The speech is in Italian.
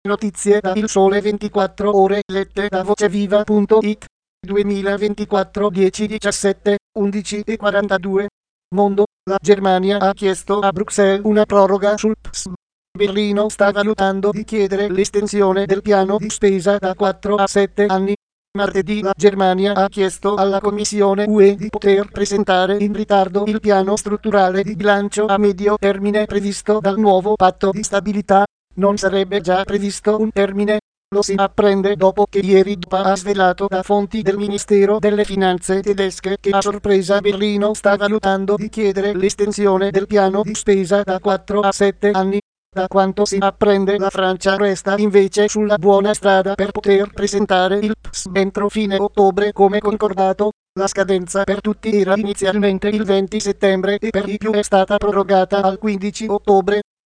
Notizie da Il Sole 24 Ore lette da voceviva.it 2024 10-17 11:42. Mondo, la Germania ha chiesto a Bruxelles una proroga sul PS. Berlino sta valutando di chiedere l'estensione del piano di spesa da 4 a 7 anni. Martedì la Germania ha chiesto alla Commissione UE di poter presentare in ritardo il piano strutturale di bilancio a medio termine previsto dal nuovo patto di stabilità. Non sarebbe già previsto un termine? Lo si apprende dopo che ieri DPA ha svelato da fonti del Ministero delle Finanze tedesche che a sorpresa Berlino sta valutando di chiedere l'estensione del piano di spesa da 4 a 7 anni. Da quanto si apprende la Francia resta invece sulla buona strada per poter presentare il PS entro fine ottobre come concordato. La scadenza per tutti era inizialmente il 20 settembre e per di più è stata prorogata al 15 ottobre.